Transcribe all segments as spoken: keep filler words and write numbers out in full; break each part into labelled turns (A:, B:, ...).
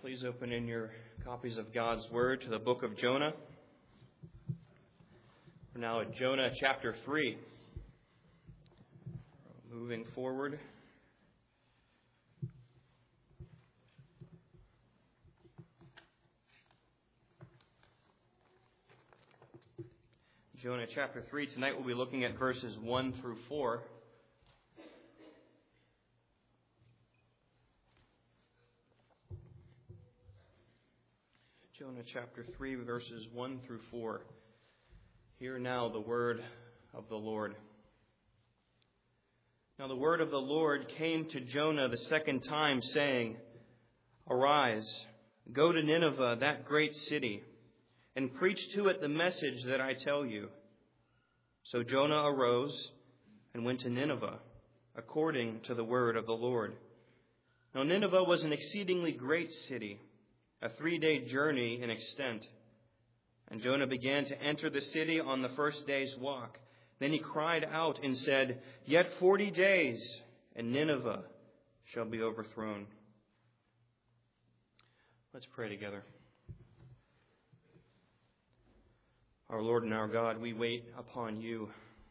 A: Please open in your copies of God's Word to the book of Jonah. We're now at Jonah chapter three. Moving forward. Jonah chapter three. Tonight we'll be looking at verses one through four. Jonah chapter three, verses one through four. Hear now the word of the Lord. Now the word of the Lord came to Jonah the second time, saying, Arise, go to Nineveh, that great city, and preach to it the message that I tell you. So Jonah arose and went to Nineveh, according to the word of the Lord. Now Nineveh was an exceedingly great city, a three-day journey in extent. And Jonah began to enter the city on the first day's walk. Then he cried out and said, Yet forty days, and Nineveh shall be overthrown. Let's pray together. Our Lord and our God, we wait upon you.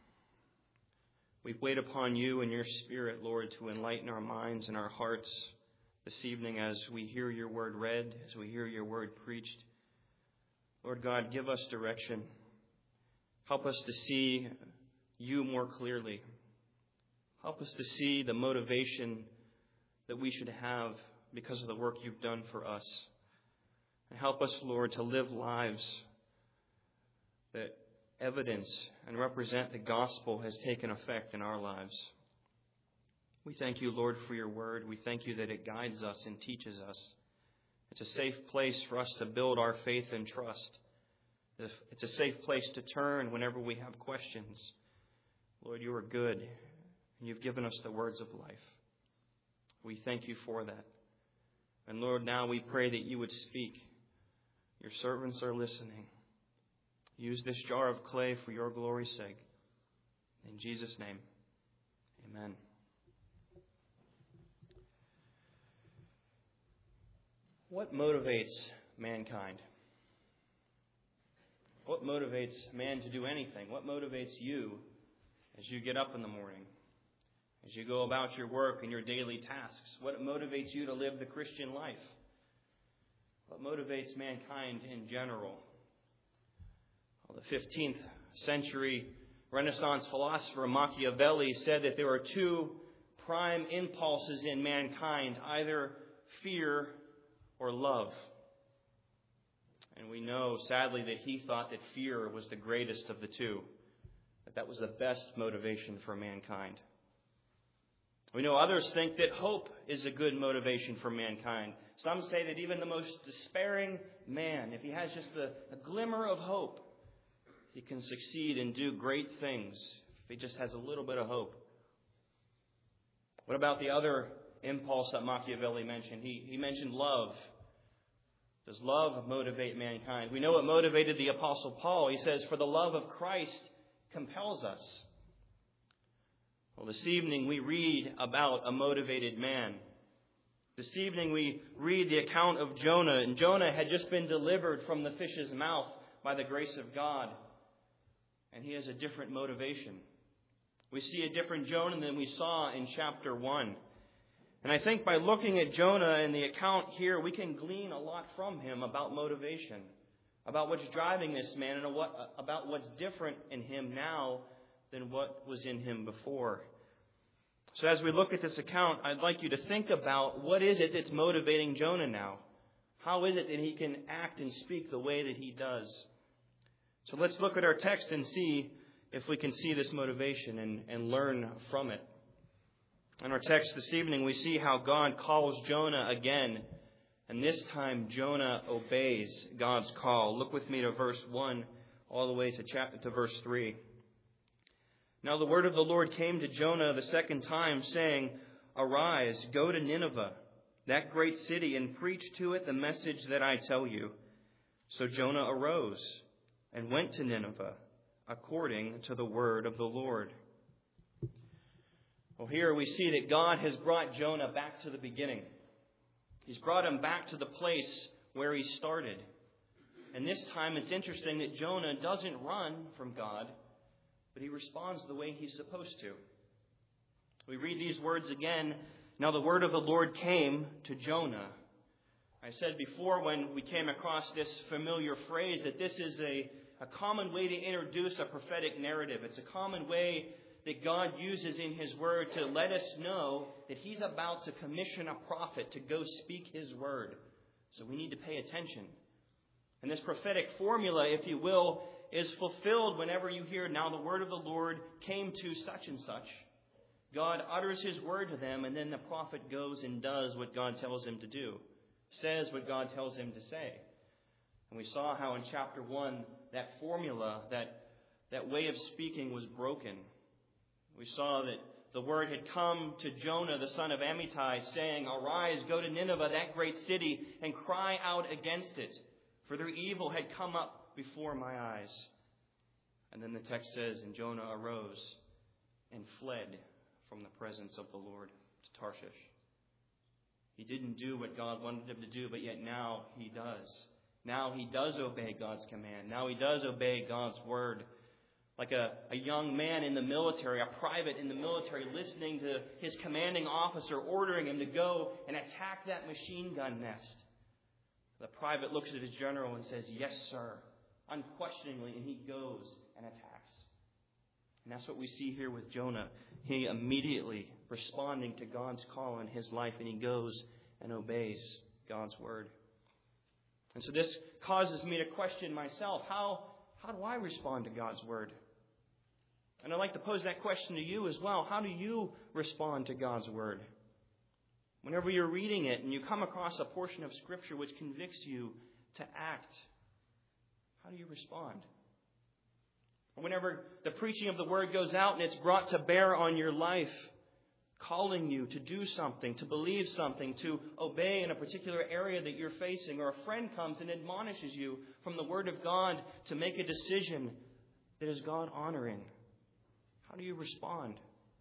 A: We wait upon you and your Spirit, Lord, to enlighten our minds and our hearts this evening as we hear your word read, as we hear your word preached. Lord God, give us direction. Help us to see you more clearly. Help us to see the motivation that we should have because of the work you've done for us. And help us, Lord, to live lives that evidence and represent the gospel has taken effect in our lives. We thank you, Lord, for your word. We thank you that it guides us and teaches us. It's a safe place for us to build our faith and trust. It's a safe place to turn whenever we have questions. Lord, you are good, and you've given us the words of life. We thank you for that. And Lord, now we pray that you would speak. Your servants are listening. Use this jar of clay for your glory's sake. In Jesus' name, amen. What motivates mankind? What motivates man to do anything? What motivates you as you get up in the morning? As you go about your work and your daily tasks? What motivates you to live the Christian life? What motivates mankind in general? Well, the fifteenth century Renaissance philosopher Machiavelli said that there are two prime impulses in mankind, either fear or love. And we know, sadly, that he thought that fear was the greatest of the two, that that was the best motivation for mankind. We know others think that hope is a good motivation for mankind. Some say that even the most despairing man, if he has just a, a glimmer of hope, he can succeed and do great things if he just has a little bit of hope. What about the other impulse that Machiavelli mentioned? He, he mentioned love. Does love motivate mankind? We know it motivated the Apostle Paul. He says, For the love of Christ compels us. Well, this evening we read about a motivated man. This evening we read the account of Jonah. And Jonah had just been delivered from the fish's mouth by the grace of God. And he has a different motivation. We see a different Jonah than we saw in chapter one. And I think by looking at Jonah and the account here, we can glean a lot from him about motivation, about what's driving this man, and what, about what's different in him now than what was in him before. So as we look at this account, I'd like you to think about what is it that's motivating Jonah now? How is it that he can act and speak the way that he does? So let's look at our text and see if we can see this motivation and, and learn from it. In our text this evening, we see how God calls Jonah again. And this time, Jonah obeys God's call. Look with me to verse one all the way to, chapter, to verse three. Now the word of the Lord came to Jonah the second time, saying, Arise, go to Nineveh, that great city, and preach to it the message that I tell you. So Jonah arose and went to Nineveh, according to the word of the Lord. Well, here we see that God has brought Jonah back to the beginning. He's brought him back to the place where he started. And this time it's interesting that Jonah doesn't run from God, but he responds the way he's supposed to. We read these words again. Now the word of the Lord came to Jonah. I said before when we came across this familiar phrase that this is a, a common way to introduce a prophetic narrative. It's a common way that God uses in His Word to let us know that He's about to commission a prophet to go speak His Word. So we need to pay attention. And this prophetic formula, if you will, is fulfilled whenever you hear, now the word of the Lord came to such and such. God utters His word to them, and then the prophet goes and does what God tells him to do, says what God tells him to say. And we saw how in chapter one, that formula, that, that way of speaking was broken. We saw that the word had come to Jonah, the son of Amittai, saying, Arise, go to Nineveh, that great city, and cry out against it, for their evil had come up before my eyes. And then the text says, and Jonah arose and fled from the presence of the Lord to Tarshish. He didn't do what God wanted him to do, but yet now he does. Now he does obey God's command. Now he does obey God's word. Like a, a young man in the military, a private in the military, listening to his commanding officer ordering him to go and attack that machine gun nest. The private looks at his general and says, yes, sir, unquestioningly, and he goes and attacks. And that's what we see here with Jonah. He immediately responding to God's call in his life, and he goes and obeys God's word. And so this causes me to question myself, how, how do I respond to God's word? And I'd like to pose that question to you as well. How do you respond to God's word? Whenever you're reading it and you come across a portion of Scripture which convicts you to act, how do you respond? Whenever the preaching of the word goes out and it's brought to bear on your life, calling you to do something, to believe something, to obey in a particular area that you're facing, or a friend comes and admonishes you from the word of God to make a decision that is God-honoring, how do you respond?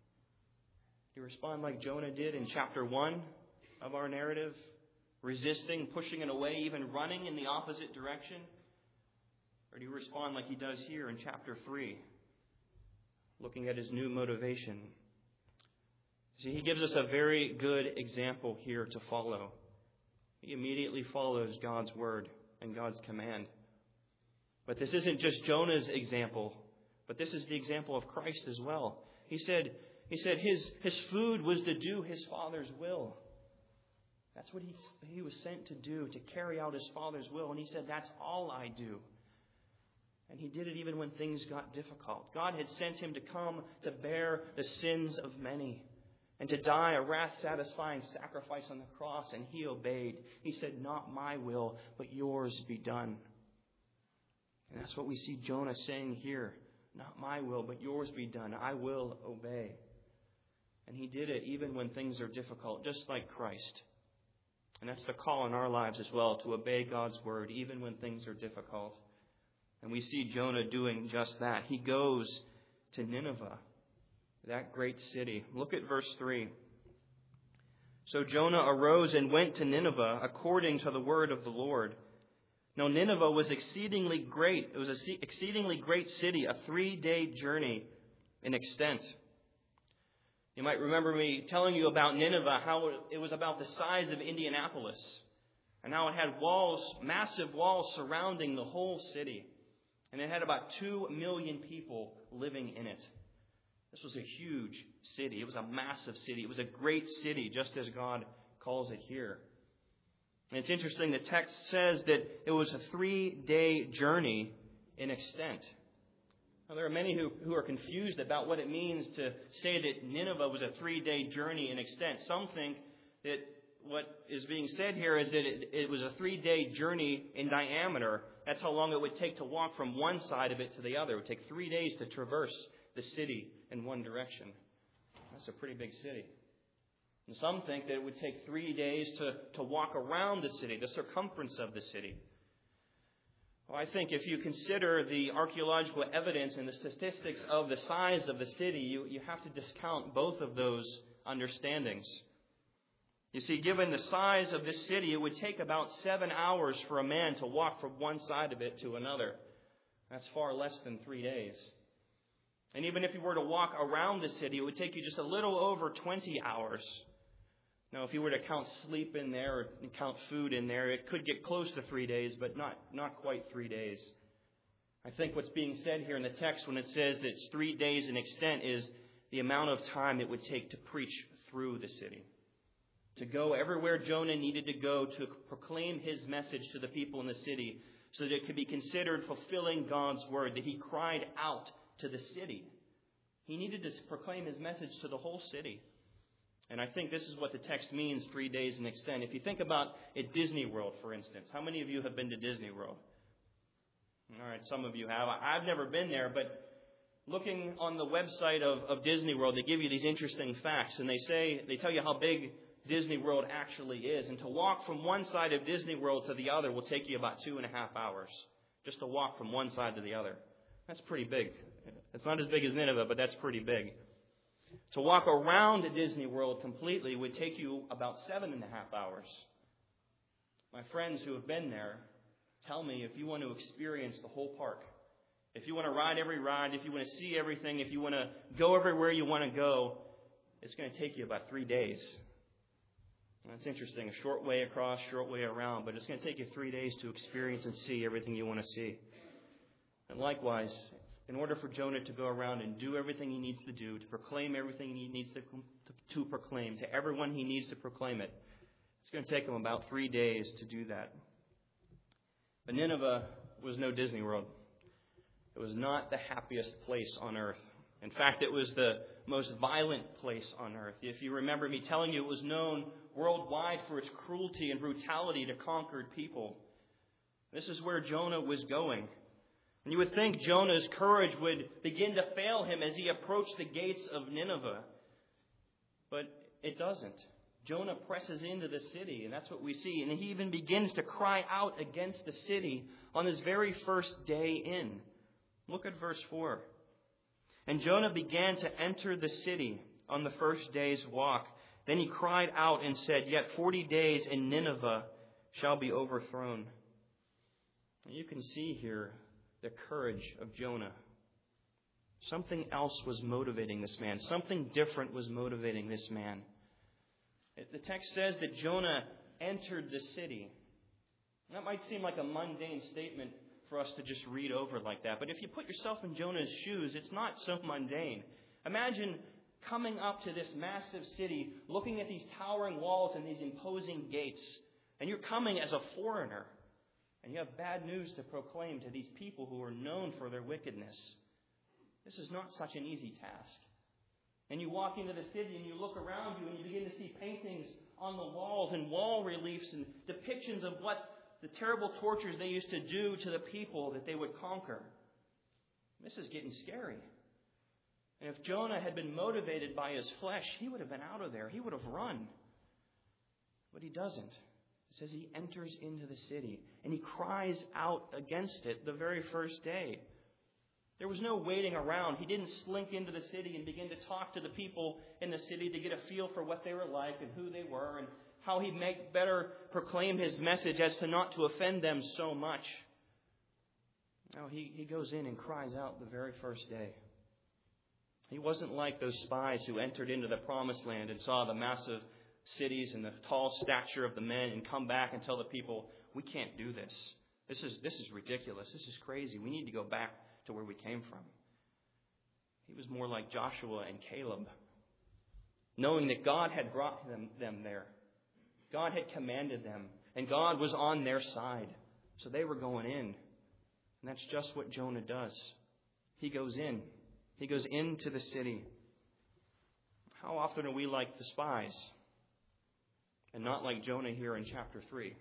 A: Do you respond like Jonah did in chapter one of our narrative, resisting, pushing it away, even running in the opposite direction? Or do you respond like he does here in chapter three, looking at his new motivation? See, he gives us a very good example here to follow. He immediately follows God's word and God's command. But this isn't just Jonah's example, but this is the example of Christ as well. He said, he said his, his food was to do his Father's will. That's what he, he was sent to do, to carry out his Father's will. And he said, that's all I do. And he did it even when things got difficult. God had sent him to come to bear the sins of many and to die a wrath-satisfying sacrifice on the cross, and he obeyed. He said, not my will, but yours be done. And that's what we see Jonah saying here. Not my will, but yours be done. I will obey. And he did it even when things are difficult, just like Christ. And that's the call in our lives as well, to obey God's word, even when things are difficult. And we see Jonah doing just that. He goes to Nineveh, that great city. Look at verse three. So Jonah arose and went to Nineveh according to the word of the Lord. Now Nineveh was exceedingly great. It was an exceedingly great city, a three-day journey in extent. You might remember me telling you about Nineveh, how it was about the size of Indianapolis, and how it had walls, massive walls surrounding the whole city. And it had about two million people living in it. This was a huge city. It was a massive city. It was a great city, just as God calls it here. And it's interesting, the text says that it was a three-day journey in extent. Now, there are many who, who are confused about what it means to say that Nineveh was a three-day journey in extent. Some think that what is being said here is that it, it was a three-day journey in diameter. That's how long it would take to walk from one side of it to the other. It would take three days to traverse the city in one direction. That's a pretty big city. And some think that it would take three days to, to walk around the city, the circumference of the city. Well, I think if you consider the archaeological evidence and the statistics of the size of the city, you, you have to discount both of those understandings. You see, given the size of this city, it would take about seven hours for a man to walk from one side of it to another. That's far less than three days. And even if you were to walk around the city, it would take you just a little over twenty hours. Now, if you were to count sleep in there or count food in there, it could get close to three days, but not, not quite three days. I think what's being said here in the text when it says that it's three days in extent is the amount of time it would take to preach through the city. To go everywhere Jonah needed to go to proclaim his message to the people in the city so that it could be considered fulfilling God's word, that he cried out to the city. He needed to proclaim his message to the whole city. And I think this is what the text means, three days in extent. If you think about at Disney World, for instance, how many of you have been to Disney World? All right, some of you have. I've never been there, but looking on the website of, of Disney World, they give you these interesting facts, and they say, they tell you how big Disney World actually is. And to walk from one side of Disney World to the other will take you about two and a half hours. Just to walk from one side to the other. That's pretty big. It's not as big as Nineveh, but that's pretty big. To walk around Disney World completely would take you about seven and a half hours. My friends who have been there tell me if you want to experience the whole park, if you want to ride every ride, if you want to see everything, if you want to go everywhere you want to go, it's going to take you about three days. That's interesting. A short way across, short way around, but it's going to take you three days to experience and see everything you want to see. And likewise, in order for Jonah to go around and do everything he needs to do, to proclaim everything he needs to, to, to proclaim, to everyone he needs to proclaim it, it's going to take him about three days to do that. But Nineveh was no Disney World. It was not the happiest place on earth. In fact, it was the most violent place on earth. If you remember me telling you, it was known worldwide for its cruelty and brutality to conquered people. This is where Jonah was going. And you would think Jonah's courage would begin to fail him as he approached the gates of Nineveh. But it doesn't. Jonah presses into the city, and that's what we see. And he even begins to cry out against the city on his very first day in. Look at verse four. And Jonah began to enter the city on the first day's walk. Then he cried out and said, "Yet forty days and Nineveh shall be overthrown." And you can see here the courage of Jonah. Something else was motivating this man. Something different was motivating this man. The text says that Jonah entered the city. That might seem like a mundane statement for us to just read over like that. But if you put yourself in Jonah's shoes, it's not so mundane. Imagine coming up to this massive city, looking at these towering walls and these imposing gates. And you're coming as a foreigner. And you have bad news to proclaim to these people who are known for their wickedness. This is not such an easy task. And you walk into the city and you look around you and you begin to see paintings on the walls and wall reliefs and depictions of what the terrible tortures they used to do to the people that they would conquer. This is getting scary. And if Jonah had been motivated by his flesh, he would have been out of there. He would have run. But he doesn't. It says he enters into the city and he cries out against it the very first day. There was no waiting around. He didn't slink into the city and begin to talk to the people in the city to get a feel for what they were like and who they were and how he'd make better proclaim his message as to not to offend them so much. No, he, he goes in and cries out the very first day. He wasn't like those spies who entered into the promised land and saw the massive cities and the tall stature of the men and come back and tell the people, "We can't do this. This is this is ridiculous. This is crazy. We need to go back to where we came from." He was more like Joshua and Caleb, knowing that God had brought them, them there. God had commanded them, and God was on their side. So they were going in. And that's just what Jonah does. He goes in. He goes into the city. How often are we like the spies? And not like Jonah here in chapter three.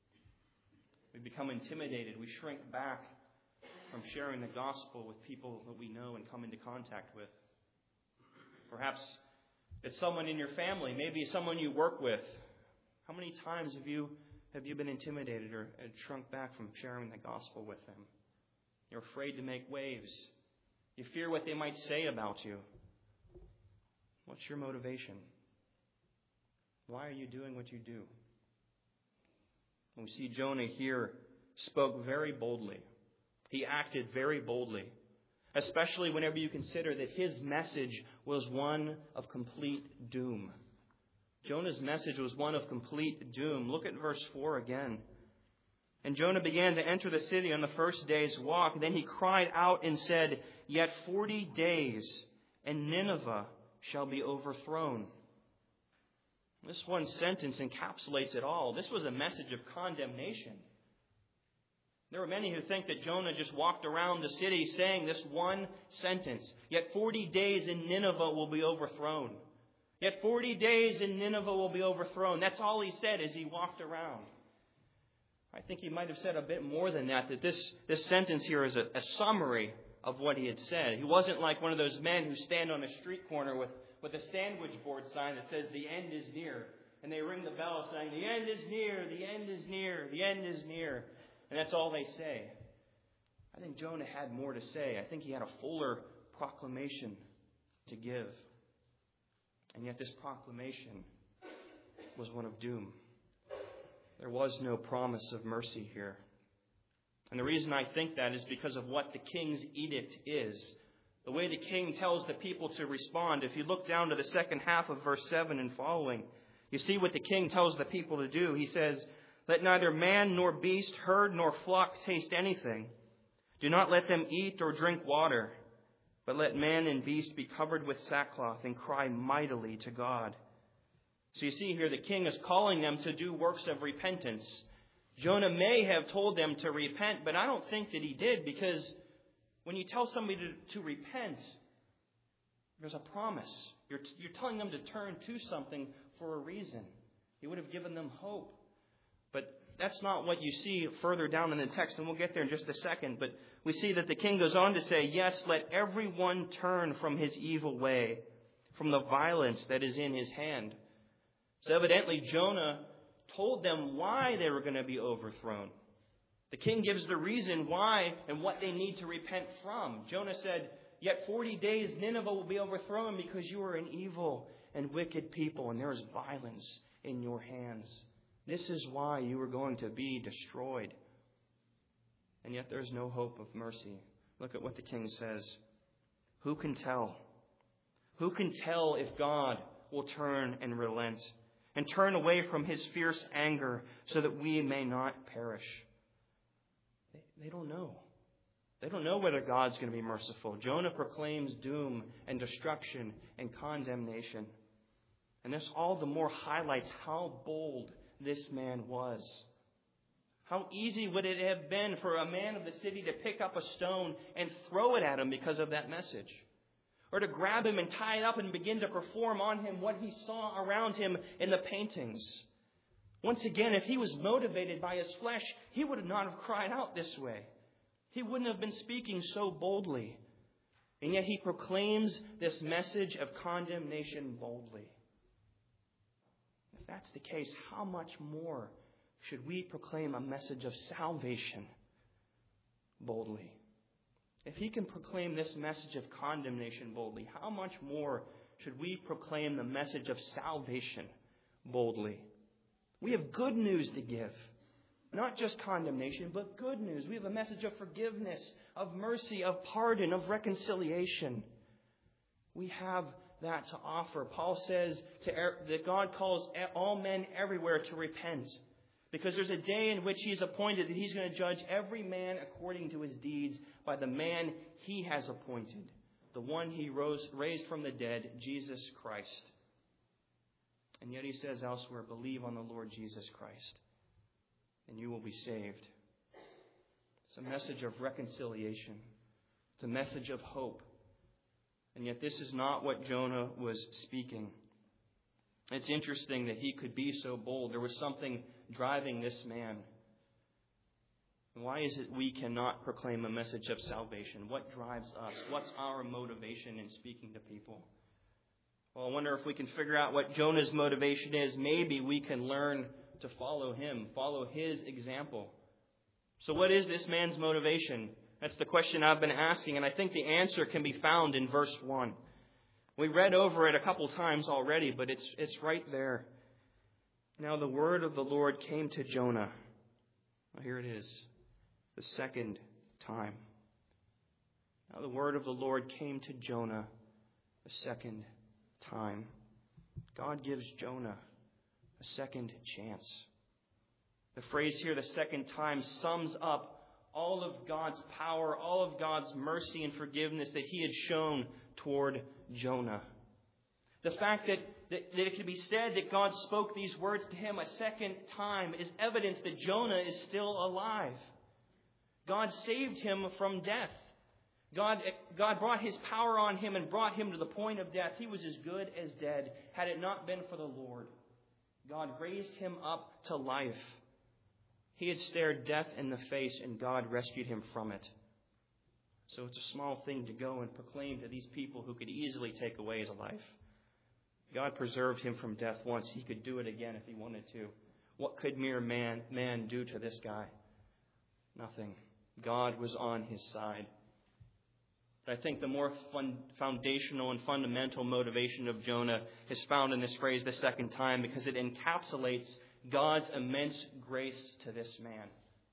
A: We become intimidated. We shrink back from sharing the gospel with people that we know and come into contact with. Perhaps it's someone in your family, maybe someone you work with. How many times have you have you been intimidated or shrunk back from sharing the gospel with them? You're afraid to make waves. You fear what they might say about you. What's your motivation? Why are you doing what you do? And we see Jonah here spoke very boldly. He acted very boldly, especially whenever you consider that his message was one of complete doom. Jonah's message was one of complete doom. Look at verse four again. And Jonah began to enter the city on the first day's walk. Then he cried out and said, "Yet forty days, and Nineveh shall be overthrown." This one sentence encapsulates it all. This was a message of condemnation. There are many who think that Jonah just walked around the city saying this one sentence, "Yet forty days and Nineveh will be overthrown." Yet forty days and Nineveh will be overthrown. That's all he said as he walked around. I think he might have said a bit more than that, that this, this sentence here is a, a summary of what he had said. He wasn't like one of those men who stand on a street corner with, with a sandwich board sign that says, "The end is near." And they ring the bell saying, "The end is near, the end is near, the end is near." And that's all they say. I think Jonah had more to say. I think he had a fuller proclamation to give. And yet this proclamation was one of doom. There was no promise of mercy here. And the reason I think that is because of what the king's edict is. The way the king tells the people to respond. If you look down to the second half of verse seven and following, you see what the king tells the people to do. He says, "Let neither man nor beast, herd nor flock taste anything. Do not let them eat or drink water. But let man and beast be covered with sackcloth and cry mightily to God." So you see here the king is calling them to do works of repentance. Jonah may have told them to repent, but I don't think that he did, because when you tell somebody to, to repent, there's a promise. You're, you're telling them to turn to something for a reason. He would have given them hope. But that's not what you see further down in the text, and we'll get there in just a second. But we see that the king goes on to say, "Yes, let everyone turn from his evil way, from the violence that is in his hand." So evidently Jonah told them why they were going to be overthrown. The king gives the reason why and what they need to repent from. Jonah said, "Yet forty days Nineveh will be overthrown because you are an evil and wicked people, and there is violence in your hands. This is why you are going to be destroyed." And yet there's no hope of mercy. Look at what the king says. "Who can tell? Who can tell if God will turn and relent and turn away from his fierce anger so that we may not perish?" They, they don't know. They don't know whether God's going to be merciful. Jonah proclaims doom and destruction and condemnation. And this all the more highlights how bold this man was. How easy would it have been for a man of the city to pick up a stone and throw it at him because of that message? Or to grab him and tie it up and begin to perform on him what he saw around him in the paintings. Once again, if he was motivated by his flesh, he would not have cried out this way. He wouldn't have been speaking so boldly. And yet he proclaims this message of condemnation boldly. If that's the case, how much more should we proclaim a message of salvation boldly? If he can proclaim this message of condemnation boldly, how much more should we proclaim the message of salvation boldly? We have good news to give. Not just condemnation, but good news. We have a message of forgiveness, of mercy, of pardon, of reconciliation. We have that to offer. Paul says to, that God calls all men everywhere to repent, because there's a day in which he's appointed that he's going to judge every man according to his deeds by the man he has appointed, the one he rose, raised from the dead, Jesus Christ. And yet he says elsewhere, "Believe on the Lord Jesus Christ, and you will be saved." It's a message of reconciliation. It's a message of hope. And yet this is not what Jonah was speaking. It's interesting that he could be so bold. There was something driving this man. Why is it we cannot proclaim a message of salvation? What drives us? What's our motivation in speaking to people? Well, I wonder if we can figure out what Jonah's motivation is. Maybe we can learn to follow him, follow his example. So what is this man's motivation? That's the question I've been asking, and I think the answer can be found in verse one. We read over it a couple times already, but it's it's right there. Now the word of the Lord came to Jonah. Well, here it is, the second time. Now the word of the Lord came to Jonah a second time. God gives Jonah a second chance. The phrase here, the second time, sums up all of God's power, all of God's mercy and forgiveness that he had shown toward Jonah. The fact that, that, that it could be said that God spoke these words to him a second time is evidence that Jonah is still alive. God saved him from death. God, God brought his power on him and brought him to the point of death. He was as good as dead had it not been for the Lord. God raised him up to life. He had stared death in the face, and God rescued him from it. So it's a small thing to go and proclaim to these people who could easily take away his life. God preserved him from death once. He could do it again if he wanted to. What could mere man, man do to this guy? Nothing. God was on his side. But I think the more fun, foundational and fundamental motivation of Jonah is found in this phrase the second time, because it encapsulates God's immense grace to this man.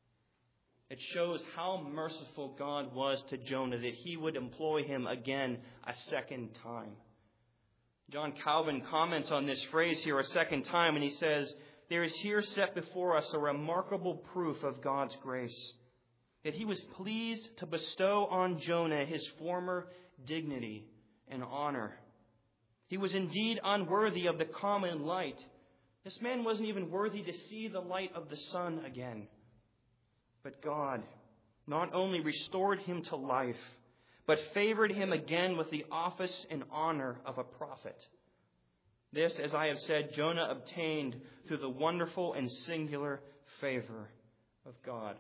A: It shows how merciful God was to Jonah that he would employ him again a second time. John Calvin comments on this phrase here a second time, and he says, "There is here set before us a remarkable proof of God's grace, that he was pleased to bestow on Jonah his former dignity and honor. He was indeed unworthy of the common light. This man wasn't even worthy to see the light of the sun again. But God not only restored him to life, but favored him again with the office and honor of a prophet. This, as I have said, Jonah obtained through the wonderful and singular favor of God."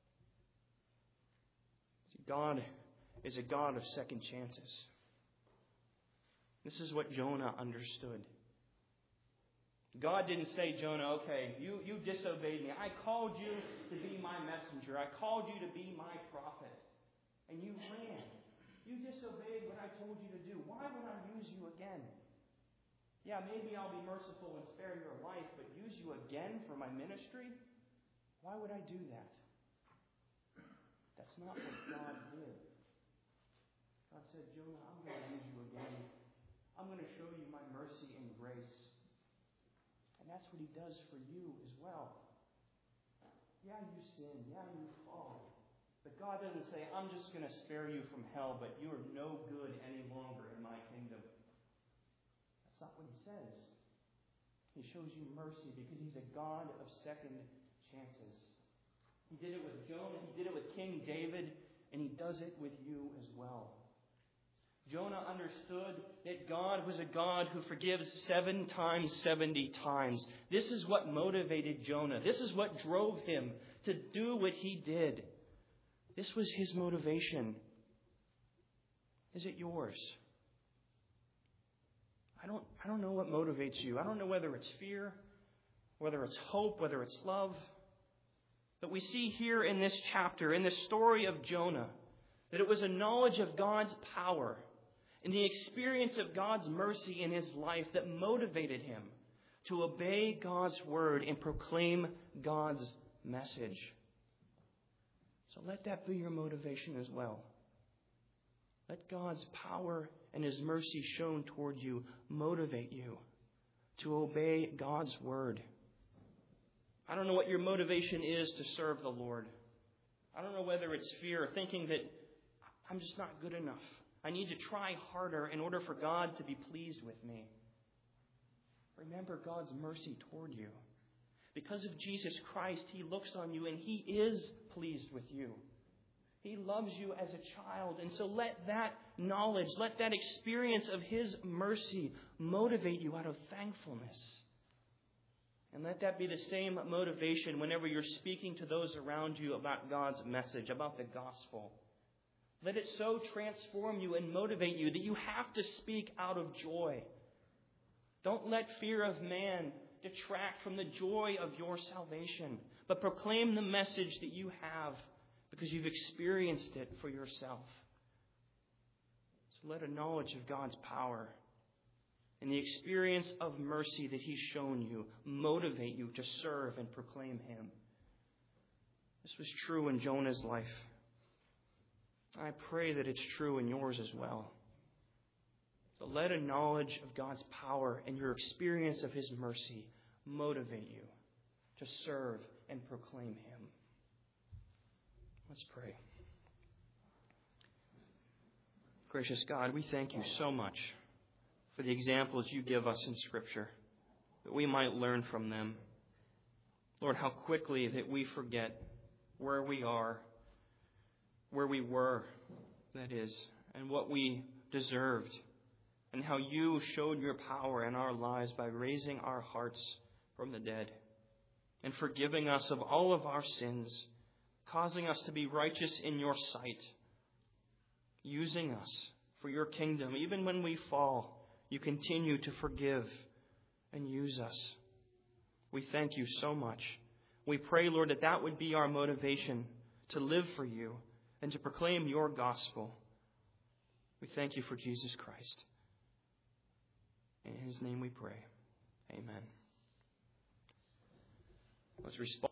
A: See, God is a God of second chances. This is what Jonah understood. God didn't say, "Jonah, okay, you, you disobeyed me. I called you to be my messenger. I called you to be my prophet. And you ran. You disobeyed what I told you to do. Why would I use you again? Yeah, maybe I'll be merciful and spare your life, but use you again for my ministry? Why would I do that?" That's not what God did. God said, "Jonah, I'm going to use you again. I'm going to show you my mercy and grace." And that's what he does for you as well. Yeah, you sin. Yeah, you fall. But God doesn't say, "I'm just going to spare you from hell, but you are no good any longer in my kingdom." That's not what he says. He shows you mercy because he's a God of second chances. He did it with Jonah. He did it with King David. And he does it with you as well. Jonah understood that God was a God who forgives seven times, seventy times. This is what motivated Jonah. This is what drove him to do what he did. This was his motivation. Is it yours? I don't, I don't know what motivates you. I don't know whether it's fear, whether it's hope, whether it's love. But we see here in this chapter, in the story of Jonah, that it was a knowledge of God's power and the experience of God's mercy in his life that motivated him to obey God's word and proclaim God's message. So let that be your motivation as well. Let God's power and his mercy shown toward you motivate you to obey God's word. I don't know what your motivation is to serve the Lord. I don't know whether it's fear, thinking that I'm just not good enough. I need to try harder in order for God to be pleased with me. Remember God's mercy toward you. Because of Jesus Christ, he looks on you and he is pleased with you. He loves you as a child. And so let that knowledge, let that experience of his mercy motivate you out of thankfulness. And let that be the same motivation whenever you're speaking to those around you about God's message, about the gospel. Let it so transform you and motivate you that you have to speak out of joy. Don't let fear of man detract from the joy of your salvation, but proclaim the message that you have because you've experienced it for yourself. So let a knowledge of God's power and the experience of mercy that He's shown you motivate you to serve and proclaim Him. This was true in Jonah's life. I pray that it's true in yours as well. So let a knowledge of God's power and your experience of His mercy motivate you to serve and proclaim Him. Let's pray. Gracious God, we thank you so much for the examples you give us in Scripture, that we might learn from them. Lord, how quickly that we forget where we are, where we were, that is, and what we deserved, and how you showed your power in our lives by raising our hearts from the dead and forgiving us of all of our sins, causing us to be righteous in your sight, using us for your kingdom. Even when we fall, you continue to forgive and use us. We thank you so much. We pray, Lord, that that would be our motivation to live for you and to proclaim your gospel. We thank you for Jesus Christ. In His name we pray. Amen. Let's respond.